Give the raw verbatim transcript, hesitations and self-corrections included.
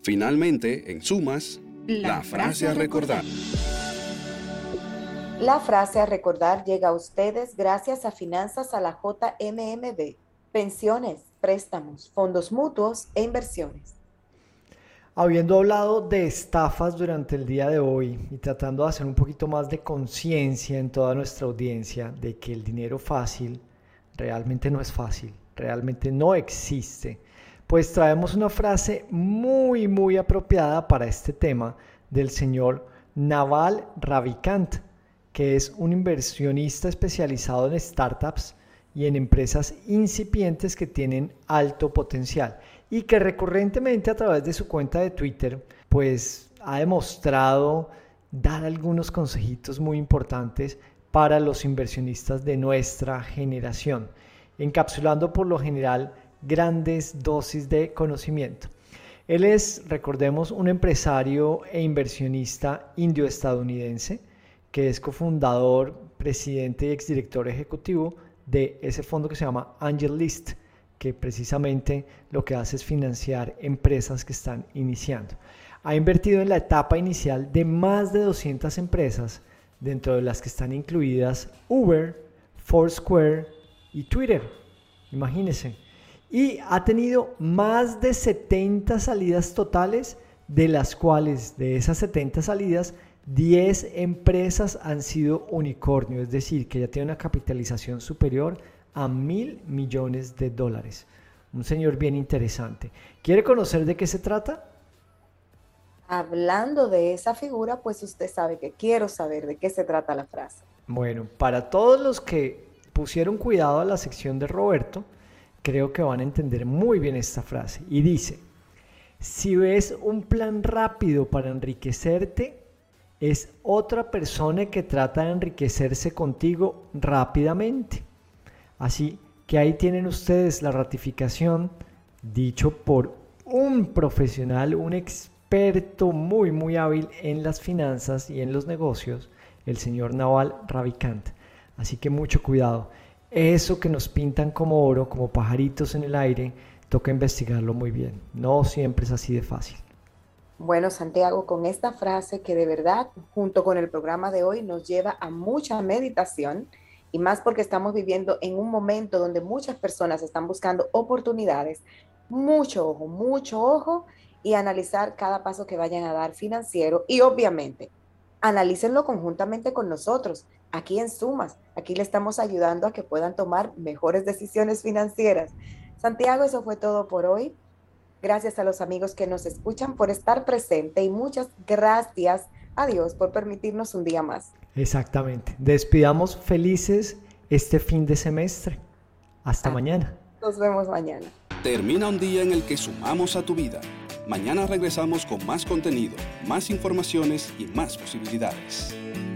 Finalmente, en sumas, la, la frase a recordar. La frase a recordar llega a ustedes gracias a Finanzas a la J M M B, pensiones, préstamos, fondos mutuos e inversiones. Habiendo hablado de estafas durante el día de hoy y tratando de hacer un poquito más de conciencia en toda nuestra audiencia de que el dinero fácil realmente no es fácil, realmente no existe, pues traemos una frase muy muy apropiada para este tema del señor Naval Ravikant, que es un inversionista especializado en startups y en empresas incipientes que tienen alto potencial y que recurrentemente a través de su cuenta de Twitter pues ha demostrado dar algunos consejitos muy importantes para los inversionistas de nuestra generación, encapsulando por lo general grandes dosis de conocimiento. Él es, recordemos, un empresario e inversionista indio-estadounidense que es cofundador, presidente y exdirector ejecutivo de ese fondo que se llama AngelList, que precisamente lo que hace es financiar empresas que están iniciando. Ha invertido en la etapa inicial de más de doscientas empresas, dentro de las que están incluidas Uber, Foursquare y Twitter. Imagínense. Y ha tenido más de setenta salidas totales, de las cuales de esas setenta salidas, diez empresas han sido unicornio, es decir, que ya tiene una capitalización superior a mil millones de dólares. Un señor bien interesante. ¿Quiere conocer de qué se trata? Hablando de esa figura, pues usted sabe que quiero saber de qué se trata la frase. Bueno, para todos los que pusieron cuidado a la sección de Roberto, creo que van a entender muy bien esta frase. Y dice: si ves un plan rápido para enriquecerte, es otra persona que trata de enriquecerse contigo rápidamente. Así que ahí tienen ustedes la ratificación, dicho por un profesional, un experto muy muy hábil en las finanzas y en los negocios, el señor Naval Ravikant. Así que mucho cuidado. Eso que nos pintan como oro, como pajaritos en el aire, toca investigarlo muy bien. No siempre es así de fácil. Bueno, Santiago, con esta frase que de verdad, junto con el programa de hoy, nos lleva a mucha meditación, y más porque estamos viviendo en un momento donde muchas personas están buscando oportunidades. Mucho ojo, mucho ojo, y analizar cada paso que vayan a dar financiero, y obviamente analícenlo conjuntamente con nosotros, aquí en Sumas. Aquí le estamos ayudando a que puedan tomar mejores decisiones financieras. Santiago, eso fue todo por hoy. Gracias a los amigos que nos escuchan por estar presente, y muchas gracias a Dios por permitirnos un día más. Exactamente. Despidamos felices este fin de semestre. Hasta ah, mañana. Nos vemos mañana. Termina un día en el que sumamos a tu vida. Mañana regresamos con más contenido, más informaciones y más posibilidades.